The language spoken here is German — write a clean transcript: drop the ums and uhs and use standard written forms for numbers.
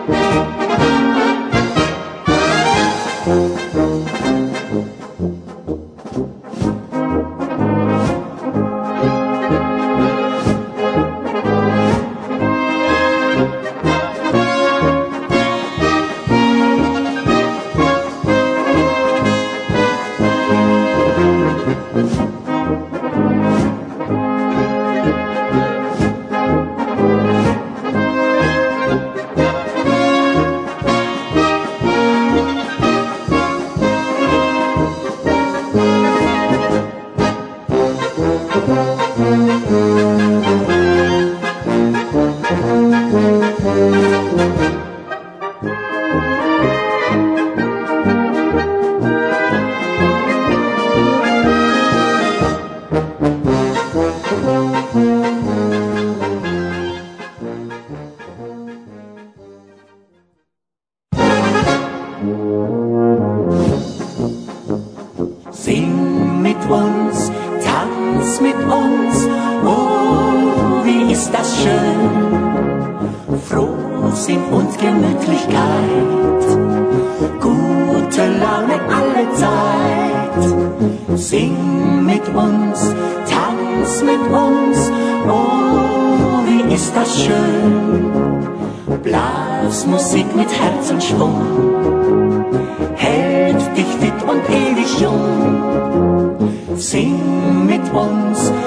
Sing mit uns, tanz mit uns, oh, wie ist das schön. Frohsinn und Gemütlichkeit, gute Laune alle Zeit. Sing mit uns, tanz mit uns, oh, wie ist das schön. Blasmusik mit Herzensschwung hält dich fit und ewig jung. Sing mit uns,